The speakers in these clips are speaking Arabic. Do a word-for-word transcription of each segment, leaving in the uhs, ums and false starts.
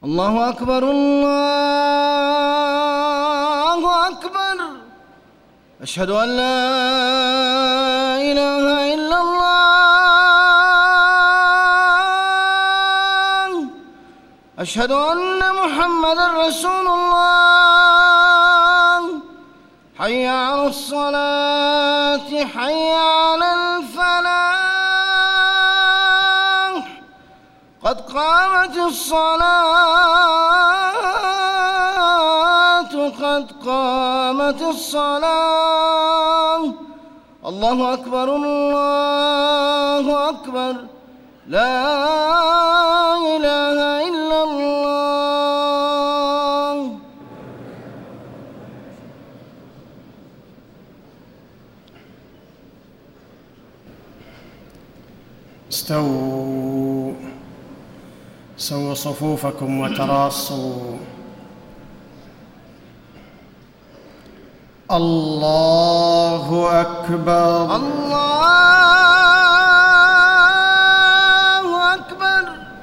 الله أكبر الله أكبر. أشهد أن لا إله إلا الله. أشهد أن محمدًا رسول الله. حي على الصلاة حي على الفلاح. قد قامت الصلاة قد قامت الصلاة. الله أكبر الله أكبر. لا إله إلا الله. استووا سووا صفوفكم وتراصوا. الله أكبر الله أكبر.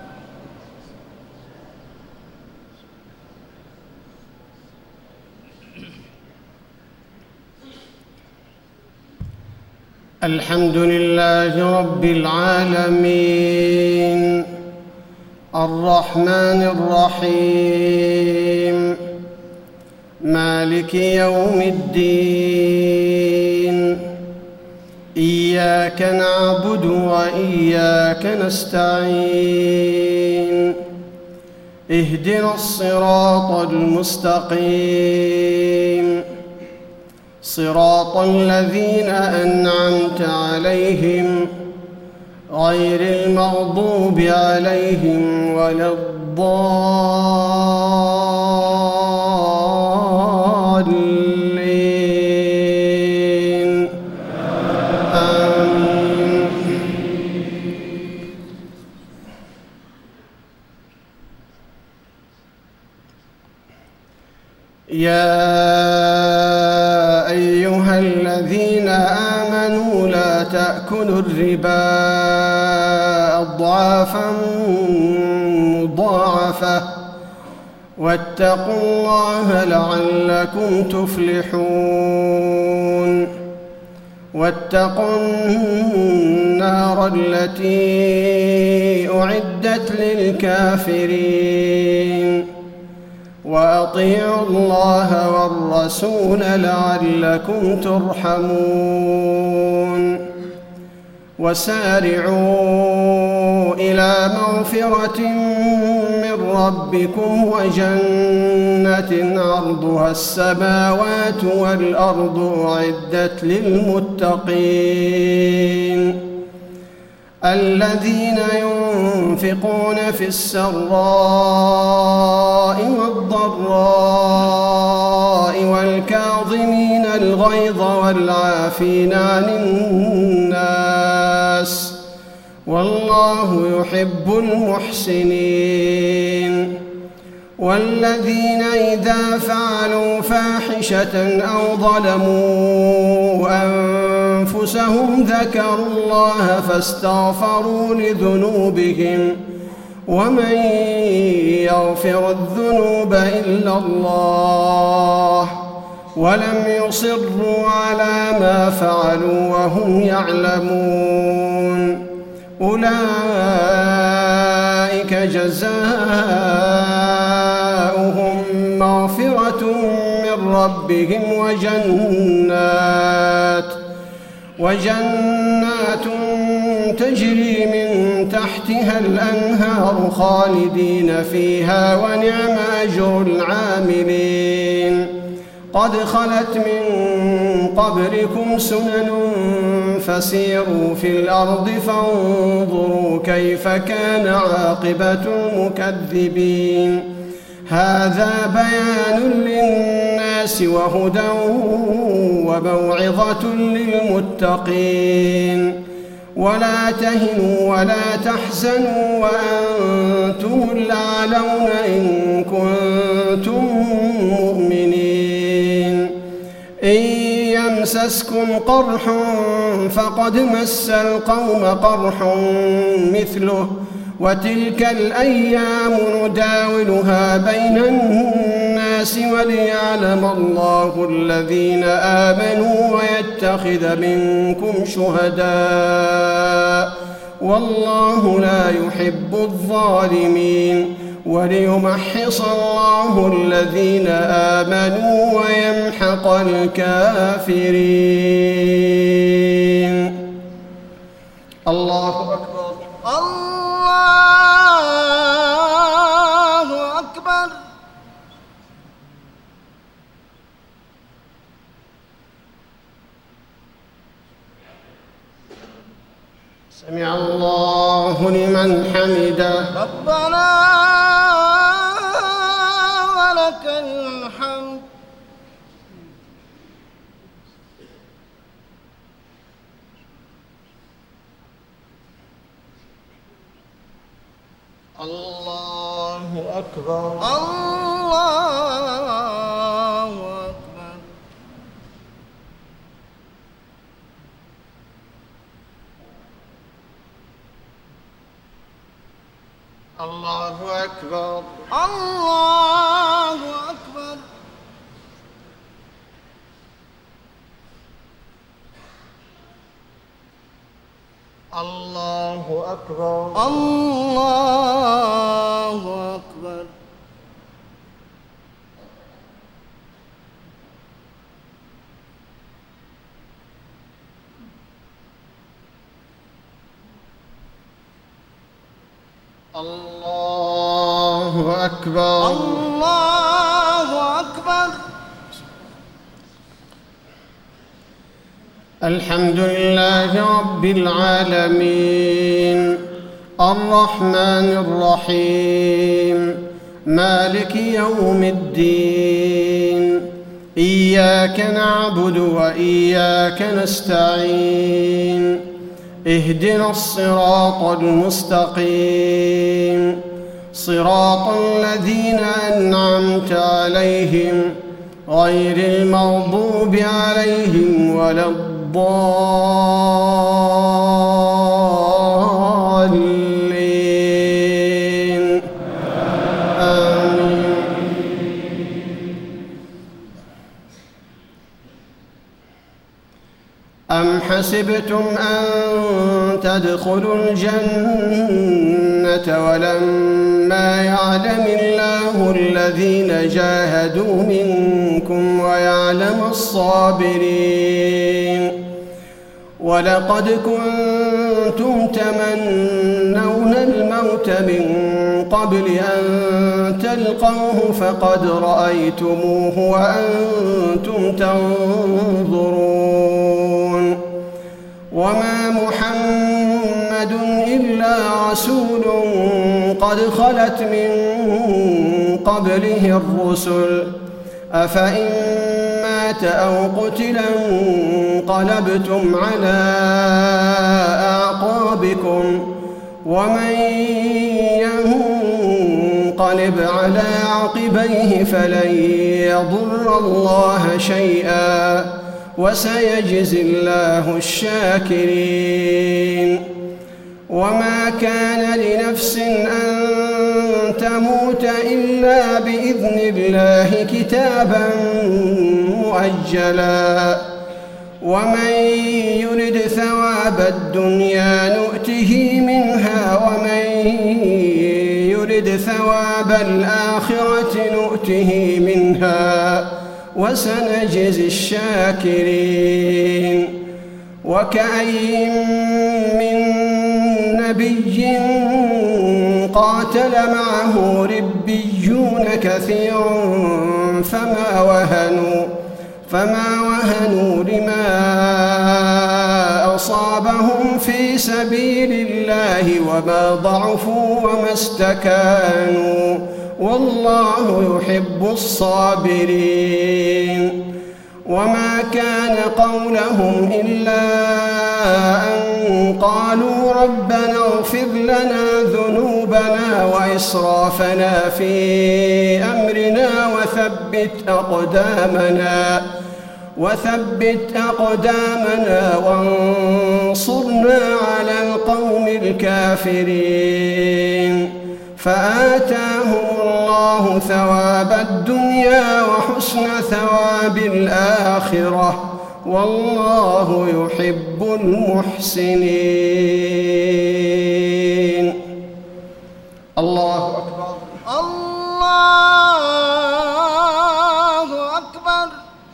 الحمد لله رب العالمين الرحمن الرحيم مالك يوم الدين. إياك نعبد وإياك نستعين. اهدنا الصراط المستقيم صراط الذين أنعمت عليهم غير المغضوب عليهم ولا الضالين. آمين. يا أيها الذين آمنوا لا تأكلوا الربا أضعافا مضاعفة واتقوا الله لعلكم تفلحون. واتقوا النار التي أعدت للكافرين. وأطيعوا الله والرسول لعلكم ترحمون. وسارعوا إلى مغفرة من ربكم وجنة عرضها السماوات والأرض أعدت للمتقين الذين ينفقون في السراء والضراء والكاظمين الغيظ والعافين عن الناس والله يحب المحسنين. والذين إذا فعلوا فاحشة أو ظلموا أنفسهم ذكروا الله فاستغفروا لذنوبهم ومن يغفر الذنوب إلا الله ولم يصروا على ما فعلوا وهم يعلمون. أولئك جزاؤهم مغفرة من ربهم وجنات وجنات تجري من تحتها الأنهار خالدين فيها ونعم أجر العاملين. قد خلت من قبلكم سنن فسيروا في الأرض فانظروا كيف كان عاقبة المكذبين. هذا بيان للناس وهدى وموعظة للمتقين. ولا تهنوا ولا تحزنوا وأنتم الأعلون إن كنتم مؤمنين. إن يمسسكم قرح فقد مس القوم قرح مثله وتلك الأيام نداولها بين الناس وليعلم الله الذين آمنوا ويتخذ منكم شهداء والله لا يحب الظالمين وليمحص الله الذين آمنوا ويمحق الكافرين. الله أكبر. الله أكبر. سمع الله لمن حمده. ربنا ولك الحمد. الله أكبر. الله أكبر. الله أكبر. الله أكبر. الله أكبر. الله أكبر. الله أكبر. الله أكبر. الحمد لله رب العالمين الرحمن الرحيم مالك يوم الدين إياك نعبد وإياك نستعين اهدنا الصراط المستقيم صراط الذين أنعمت عليهم غير المغضوب عليهم ولا الضالين آمين. أم حسبتم أن تدخلوا الجنة ولما يعلم الله الذين جاهدوا منكم ويعلم الصابرين ولقد كنتم تمنون الموت من قبل أن تلقوه فقد رأيتموه وأنتم تنظرون وما محمد إلا رسول قد خلت من قبله الرسل أفإن مات أو قتل انقلبتم على أعقابكم ومن ينقلب على عقبيه فلن يضر الله شيئا وسيجزي الله الشاكرين. وما كان لنفس أن تموت إلا بإذن الله كتابا مؤجلا ومن يرد ثواب الدنيا نؤته منها ومن يرد ثواب الآخرة نؤته منها وسنجزي الشاكرين. وكأين من نبي قاتل معه ربيون كثير فما وهنوا فما وهنوا لما أصابهم في سبيل الله وما ضعفوا وما استكانوا والله يحب الصابرين. وما كان قولهم إلا أن قالوا ربنا اغفر لنا ذنوبنا وإسرافنا في أمرنا وثبت أقدامنا وثبت أقدامنا وانصرنا على القوم الكافرين. فآتاهم الله ثواب الدنيا وحسن ثواب الآخرة، والله يحب المحسنين. الله أكبر. الله أكبر.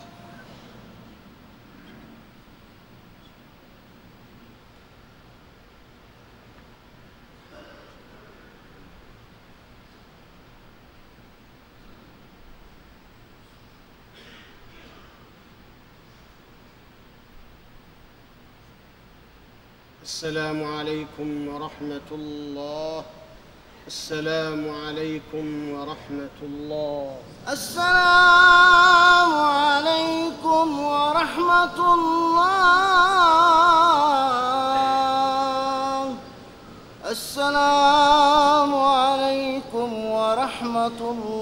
السلام عليكم ورحمة الله. السلام عليكم ورحمة الله. السلام عليكم ورحمة الله. السلام عليكم ورحمة الله.